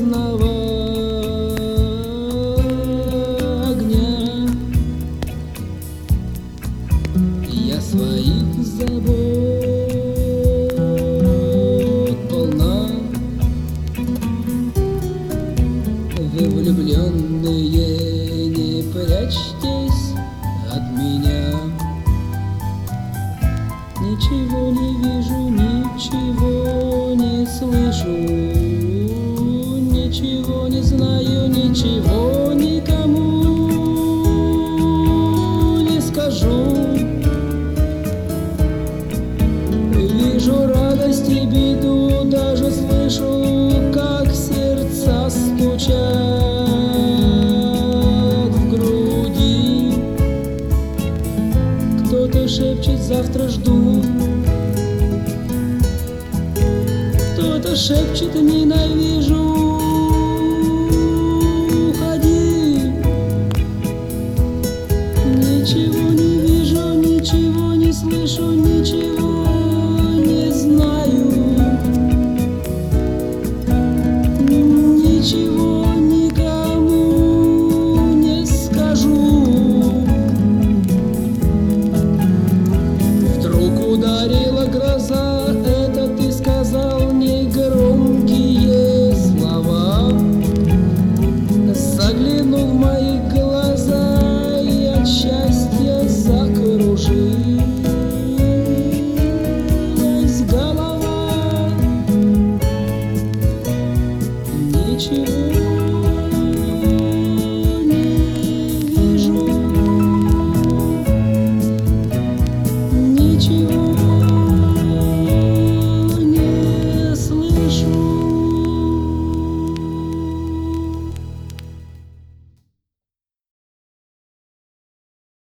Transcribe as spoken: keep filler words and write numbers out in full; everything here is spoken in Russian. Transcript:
звездного огня. Я своих забот полна. Вы, влюбленные, не прячьтесь от меня. Ничего не вижу, ничего не слышу, ничего не знаю, ничего никому не скажу. Вижу радость и беду, даже слышу, как сердца стучат в груди. Кто-то шепчет: завтра жду. Кто-то шепчет: ненавижу.